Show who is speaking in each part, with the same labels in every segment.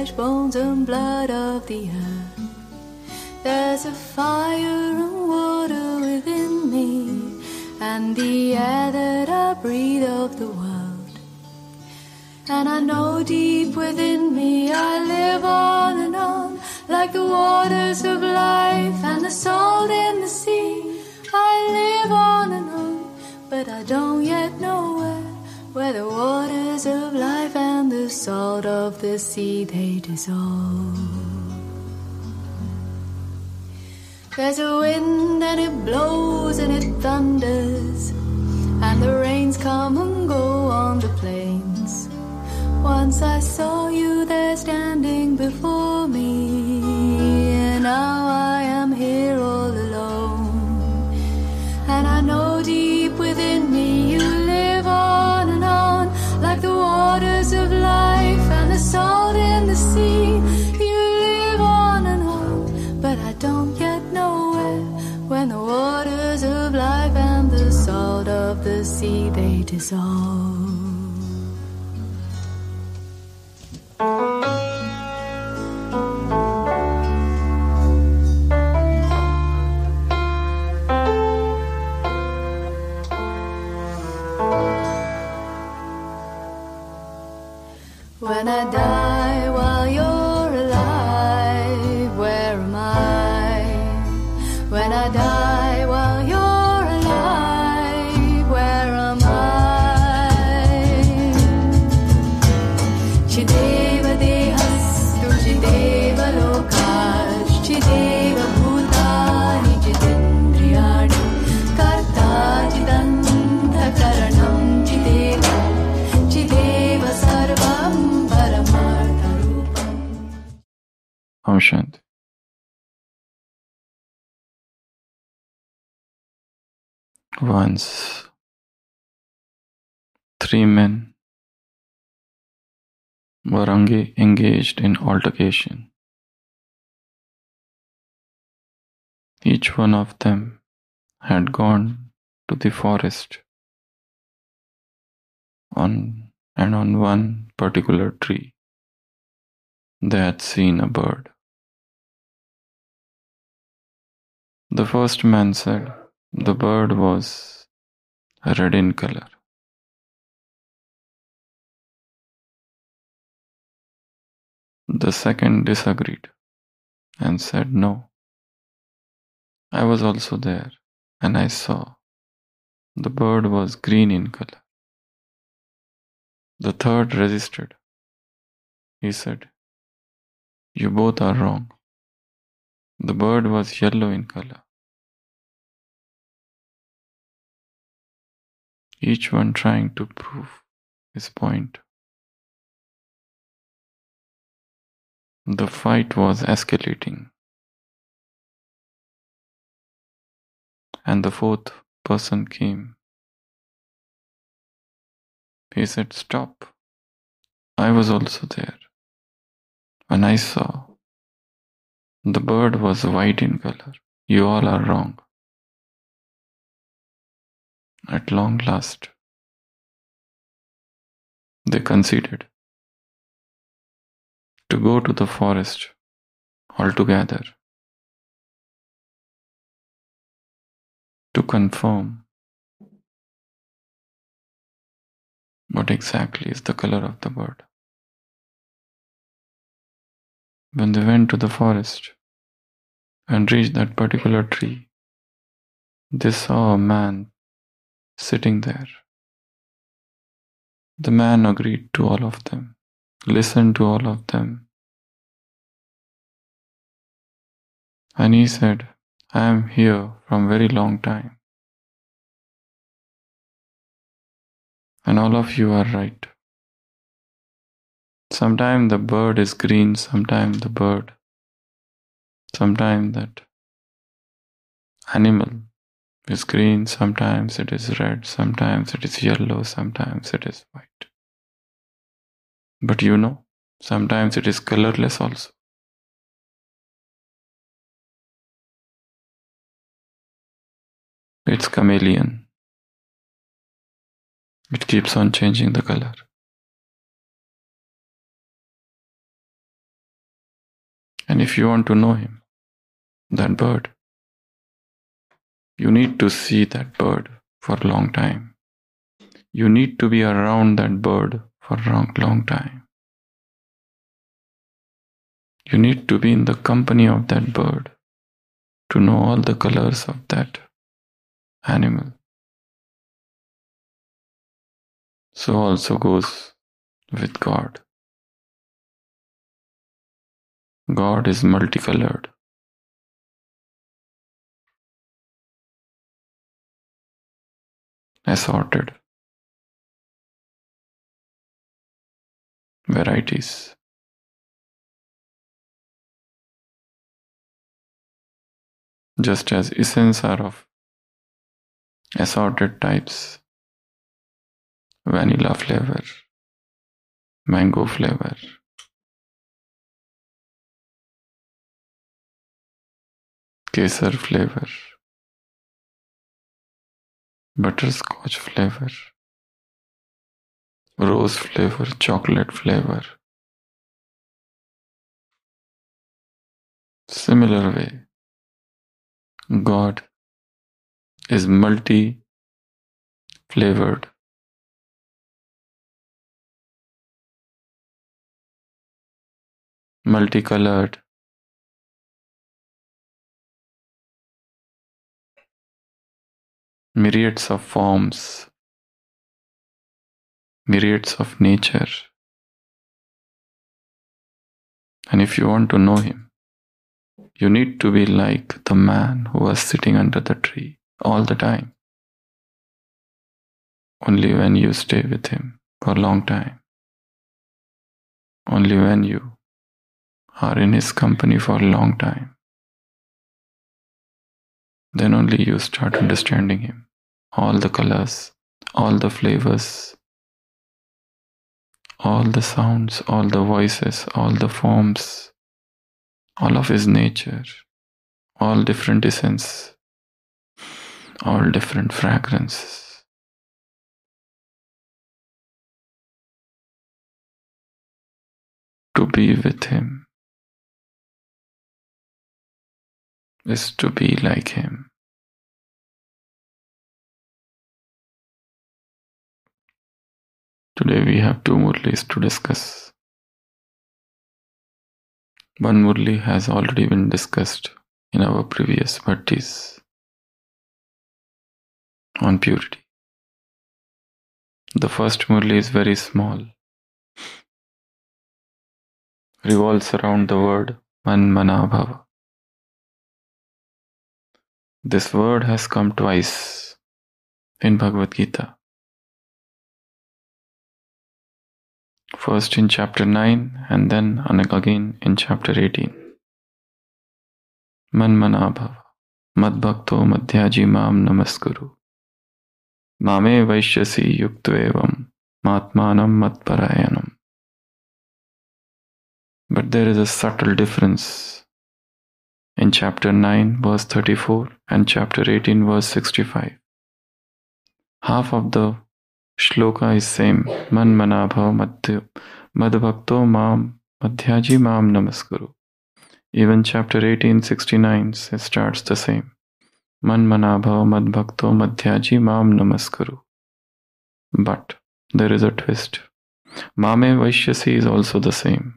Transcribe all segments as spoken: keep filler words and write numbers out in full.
Speaker 1: flesh, bones and blood of the earth. There's a fire and water within me, and the air that I breathe of the world. And I know deep within me I live on and on, like the waters of life and the salt in the sea. I live on and on, but I don't yet know where, where the waters of life and the salt of the sea, they dissolve. There's a wind and it blows and it thunders, and the rains come and go on the plains. Once I saw you there standing before me, and now I am here all alone. And I know deep within me you live on and on, like the waters of life and the salt in the sea. You live on and on, but I don't yet know where, when the waters of life and the salt of the sea, they dissolve. When I die while you're alive, where am I? When I die while you're alive, where am I? Chideva dehastu, chideva lokash, chideva bhutani, chidendriyani, karta chidanta karanam, chideva, chideva sarvam.
Speaker 2: Om Shanti. Once, three men were engaged in altercation. Each one of them had gone to the forest on and on one particular tree they had seen a bird. The first man said the bird was red in color. The second disagreed and said, no, I was also there and I saw the bird was green in color. The third resisted. He said, you both are wrong. The bird was yellow in color. Each one trying to prove his point. The fight was escalating, and the fourth person came. He said, stop. I was also there. When I saw the bird was white in color. You all are wrong. At long last, they conceded to go to the forest altogether to confirm what exactly is the color of the bird. When they went to the forest and reached that particular tree, they saw a man sitting there. The man agreed to all of them, listened to all of them, and he said, I am here from very long time, and all of you are right. Sometimes the bird is green, sometimes the bird, sometimes that animal is green, sometimes it is red, sometimes it is yellow, sometimes it is white. But you know, sometimes it is colorless also. It's chameleon. It keeps on changing the color. And if you want to know him, that bird, you need to see that bird for a long time. You need to be around that bird for a long, long time. You need to be in the company of that bird to know all the colors of that animal. So also goes with God. God is multicolored. Assorted. Varieties. Just as essence are of assorted types. Vanilla flavor, mango flavor, kesar flavor, butterscotch flavor, rose flavor, chocolate flavor. Similar way, God is multi-flavored. Multicolored. Myriads of forms. Myriads of nature. And if you want to know him, you need to be like the man who was sitting under the tree all the time. Only when you stay with him for a long time. Only when you are in his company for a long time. Then only you start understanding him. All the colors, all the flavors, all the sounds, all the voices, all the forms, all of his nature, all different essence, all different fragrances. To be with him is to be like him. Today we have two Murlis to discuss. One Murli has already been discussed in our previous bhattis on purity. The first Murli is very small, revolves around the word Man Mana Bhava. This word has come twice in Bhagavad Gita. First in chapter nine and then again in chapter eighteen. Man Mana Bhava, Mad Bhakto Madhyaji Mam Namaskuru. Mame Vaishyasi Yuktvevam Matmanam Matparayanam. But there is a subtle difference in chapter nine verse thirty-four and chapter eighteen verse sixty-five. Half of the shloka is same. Man Mana Bhava Mad Bhakto Mam Madhyaji Mam Namaskuru. Even chapter eighteen sixty-nine starts the same. Man Mana Bhava Mad Bhakto Madhyaji Mam Namaskuru. But there is a twist. Mame Vaishyasi is also the same.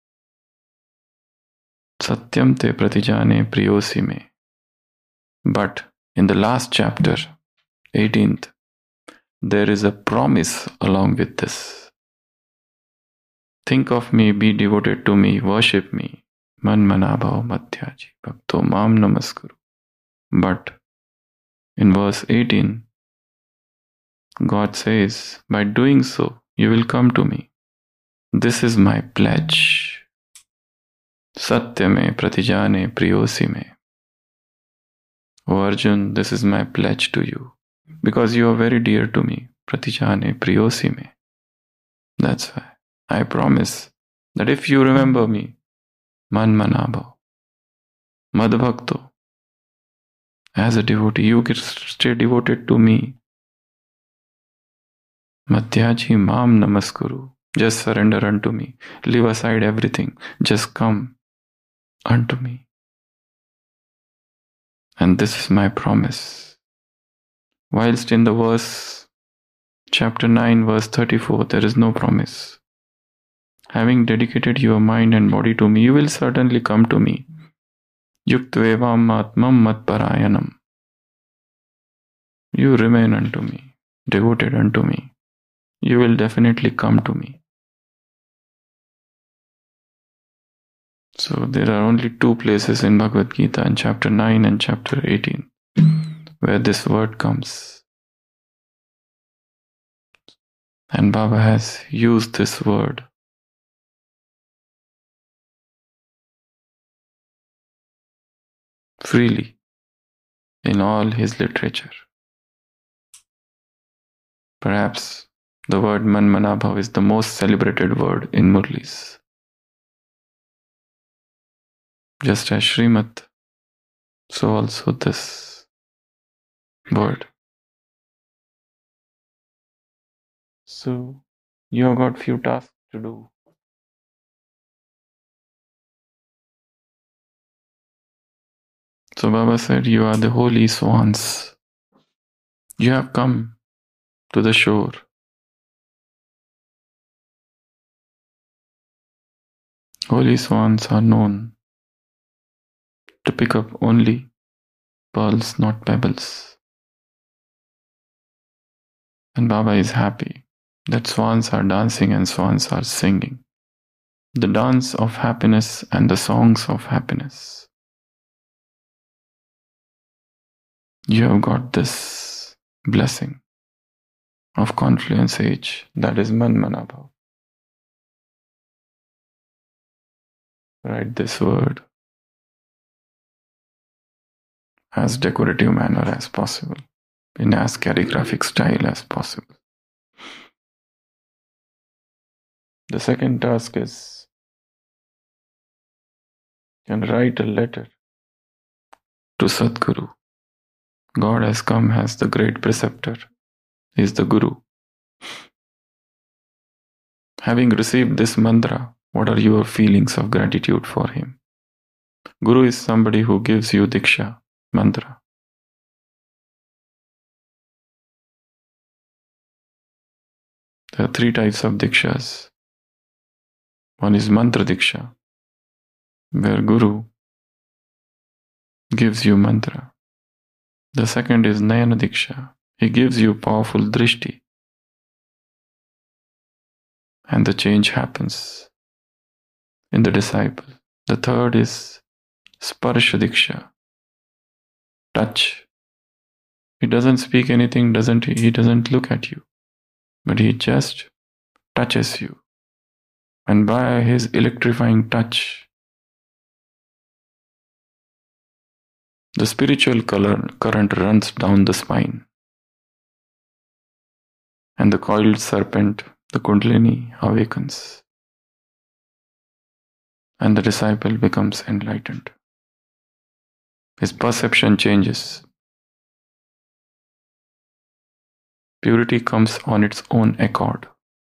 Speaker 2: Satyam te pratijane priyosi me. But in the last chapter, eighteenth, there is a promise along with this. Think of me, be devoted to me, worship me. Man Mana Bhava Madhyaji Bhakto Mam Namaskuru. But in verse eighteen, God says, by doing so, you will come to me. This is my pledge. Satya me pratijane priyosi me. O Arjun, this is my pledge to you. Because you are very dear to me. Pratijane priyosi me. That's why I promise that if you remember me, Man Mana Bhava, Mad Bhakto, as a devotee, you can stay devoted to me. Madhyaji Mam Namaskuru. Just surrender unto me. Leave aside everything. Just come. unto me. And this is my promise. Whilst in the verse, chapter nine, verse thirty-four, there is no promise. Having dedicated your mind and body to me, you will certainly come to me. Yuktvevam atmam matparayanam. You remain unto me, devoted unto me. You will definitely come to me. So there are only two places in Bhagavad Gita, in chapter nine and chapter eighteen, where this word comes. And Baba has used this word freely in all his literature. Perhaps the word Manmanabhav is the most celebrated word in Murlis. Just as Srimad, so also this word. So you have got few tasks to do. So Baba said, you are the holy swans. You have come to the shore. Holy swans are known to pick up only pearls, not pebbles. And Baba is happy that swans are dancing and swans are singing. The dance of happiness and the songs of happiness. You have got this blessing of confluence age, that is Manmanabhav. Write this word as decorative manner as possible, in as calligraphic style as possible. The second task is, you can write a letter to Sadguru. God has come as the great preceptor, he is the Guru. Having received this mantra, what are your feelings of gratitude for him? Guru is somebody who gives you Diksha, mantra. There are three types of Dikshas. One is Mantra Diksha, where Guru gives you mantra. The second is Nayana Diksha. He gives you powerful drishti. And the change happens in the disciple. The third is Sparsha Diksha. Touch. He doesn't speak anything, doesn't he? He doesn't look at you. But he just touches you. And by his electrifying touch, the spiritual current runs down the spine. And the coiled serpent, the Kundalini, awakens. And the disciple becomes enlightened. His perception changes. Purity comes on its own accord.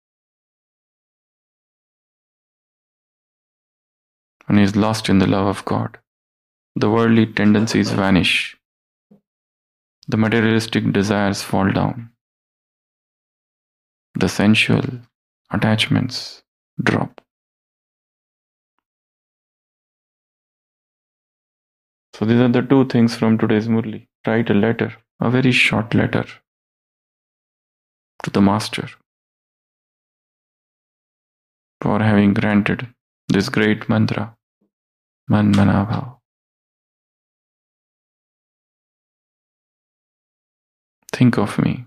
Speaker 2: When he is lost in the love of God, the worldly tendencies vanish. The materialistic desires fall down. The sensual attachments drop. So these are the two things from today's Murli. Write a letter, a very short letter to the Master for having granted this great mantra, Manmanabhav. Think of me.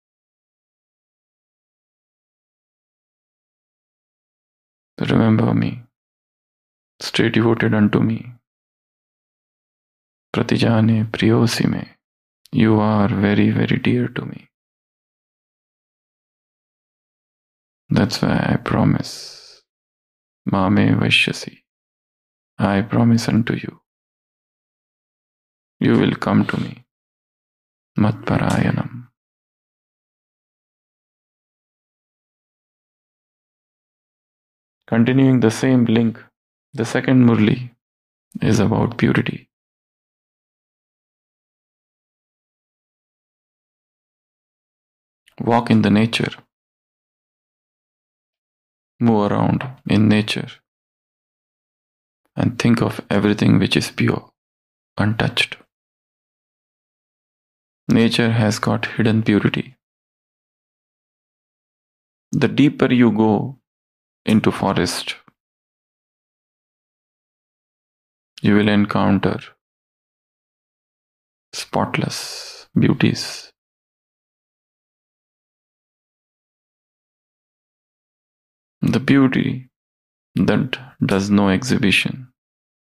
Speaker 2: Remember me. Stay devoted unto me. Pratijane priyosi me. You are very, very dear to me. That's why I promise. Mame Vaishyasi. I promise unto you. You will come to me. Matparayanam. Continuing the same link, the second Murli, is about purity. Walk in the nature. Move around in nature. And think of everything which is pure, untouched. Nature has got hidden purity. The deeper you go into forest, you will encounter spotless beauties. The beauty that does no exhibition.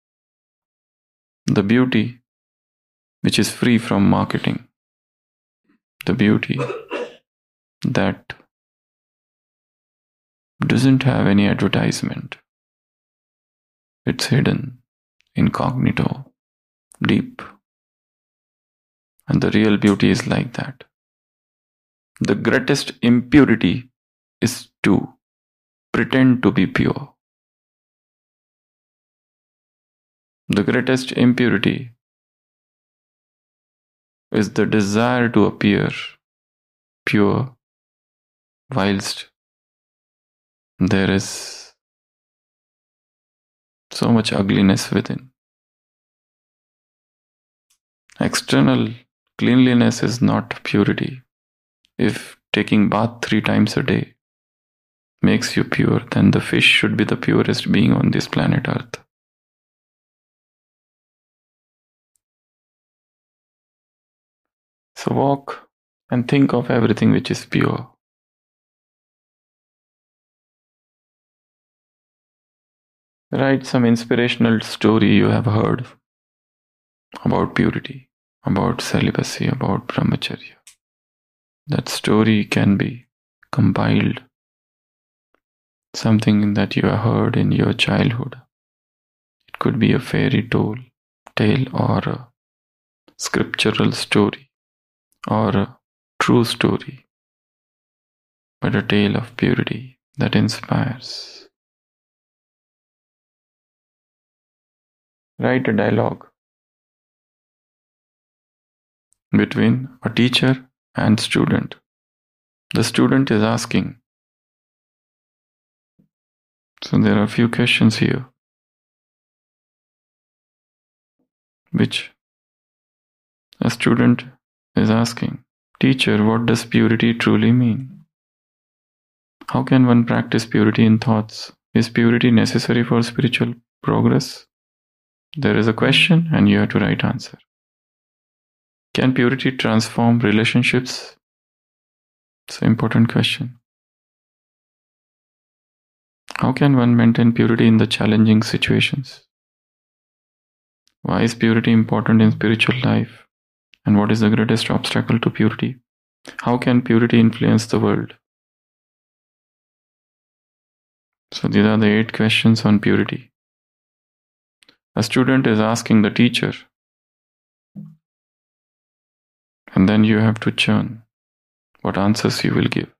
Speaker 2: The beauty which is free from marketing. The beauty that doesn't have any advertisement. It's hidden, incognito, deep. And the real beauty is like that. The greatest impurity is to pretend to be pure. The greatest impurity is the desire to appear pure whilst there is so much ugliness within. External cleanliness is not purity. If taking bath three times a day makes you pure, then the fish should be the purest being on this planet Earth. So walk and think of everything which is pure. Write some inspirational story you have heard about purity, about celibacy, about brahmacharya. That story can be compiled, something that you have heard in your childhood. It could be a fairy tale or a scriptural story or a true story, but a tale of purity that inspires. Write a dialogue between a teacher and student. The student is asking. So there are a few questions here which a student is asking. Teacher, what does purity truly mean? How can one practice purity in thoughts? Is purity necessary for spiritual progress? There is a question and you have to write answer. Can purity transform relationships? It's an important question. How can one maintain purity in the challenging situations? Why is purity important in spiritual life? And what is the greatest obstacle to purity? How can purity influence the world? So these are the eight questions on purity. A student is asking the teacher, and then you have to churn what answers you will give.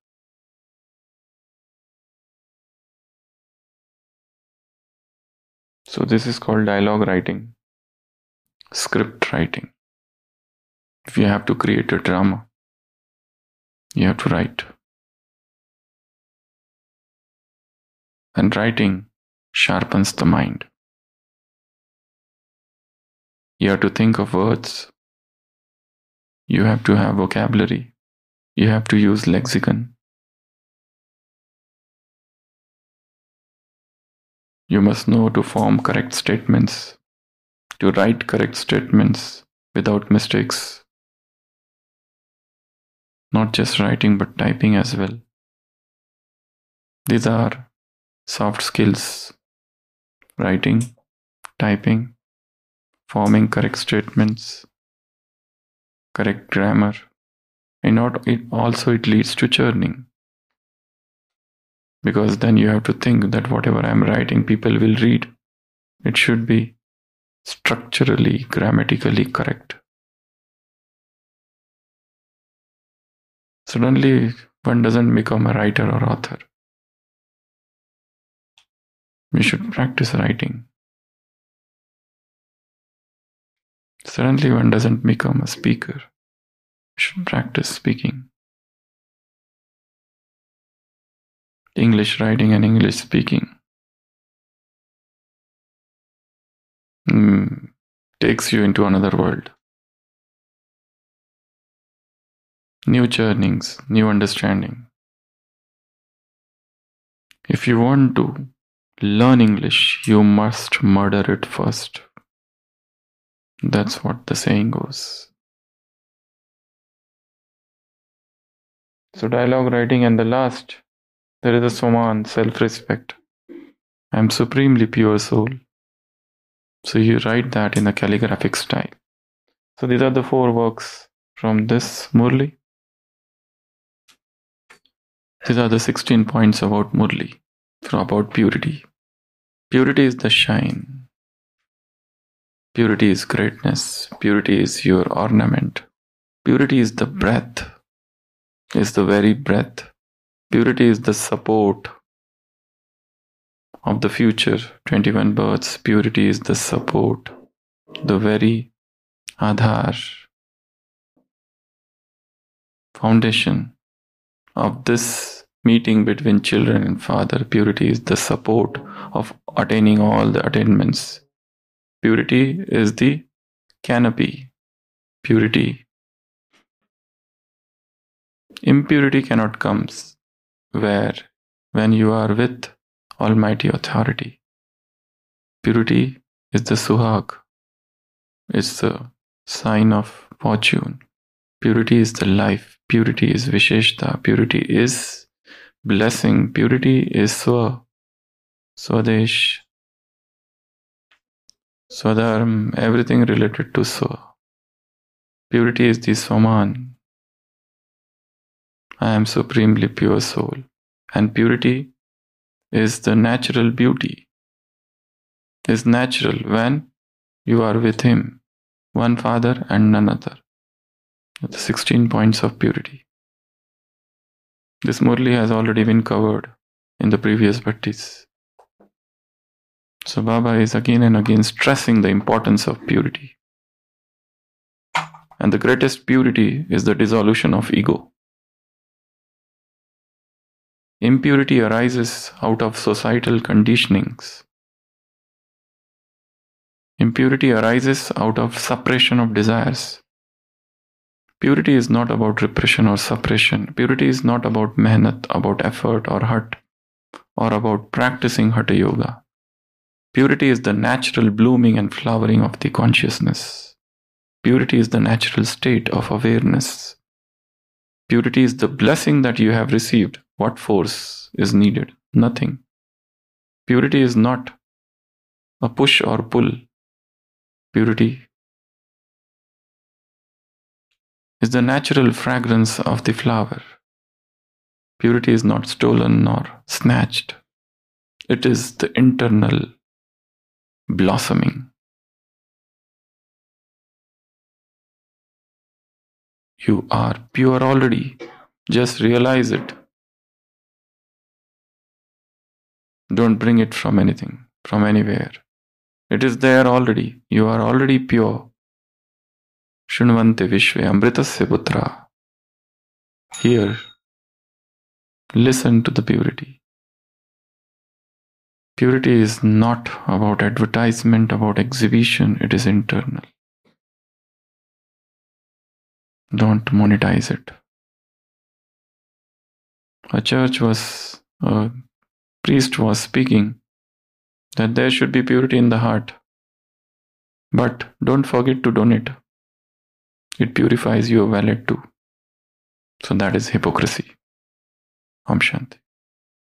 Speaker 2: So this is called dialogue writing, script writing. If you have to create a drama, you have to write. And writing sharpens the mind. You have to think of words. You have to have vocabulary. You have to use lexicon. You must know to form correct statements, to write correct statements without mistakes. Not just writing but typing as well. These are soft skills. Writing, typing, forming correct statements, correct grammar, and not it also it leads to churning. Because then you have to think that whatever I am writing, people will read. It should be structurally, grammatically correct. Suddenly, one doesn't become a writer or author. We should practice writing. Suddenly one doesn't become a speaker. You should practice speaking. English writing and English speaking mm, takes you into another world. New journeyings, new understanding. If you want to learn English, you must murder it first. That's what the saying goes. So dialogue writing, and the last, there is a Swaman, self-respect. I am supremely pure soul. So you write that in a calligraphic style. So these are the four works from this Murli. These are the sixteen points about Murli, about purity. Purity is the shine. Purity is greatness. Purity is your ornament. Purity is the breath, is the very breath. Purity is the support of the future twenty-one births. Purity is the support, the very Adhar, foundation of this meeting between children and father. Purity is the support of attaining all the attainments. Purity is the canopy. Purity. Impurity cannot come where when you are with Almighty authority. Purity is the suhag. It's the sign of fortune. Purity is the life. Purity is Visheshta. Purity is blessing. Purity is Swa, Swadesh, Swadharm, everything related to Swa. Purity is the Swaman. I am supremely pure soul. And purity is the natural beauty. Is natural when you are with Him, one Father and none other. The sixteen points of purity. This Murli has already been covered in the previous bhattis. So Baba is again and again stressing the importance of purity. And the greatest purity is the dissolution of ego. Impurity arises out of societal conditionings. Impurity arises out of suppression of desires. Purity is not about repression or suppression. Purity is not about mehnat, about effort or hut, or about practicing Hatha Yoga. Purity is the natural blooming and flowering of the consciousness. Purity is the natural state of awareness. Purity is the blessing that you have received. What force is needed? Nothing. Purity is not a push or pull. Purity is the natural fragrance of the flower. Purity is not stolen nor snatched. It is the internal blossoming. You are pure already. Just realize it. Don't bring it from anything, from anywhere. It is there already. You are already pure. Shrunvante Vishve Amritasya Putra. Here, listen to the purity. Purity is not about advertisement, about exhibition. It is internal. Don't monetize it. A church was, a priest was speaking that there should be purity in the heart. But don't forget to donate. It purifies your wallet too. So that is hypocrisy. Om Shanti.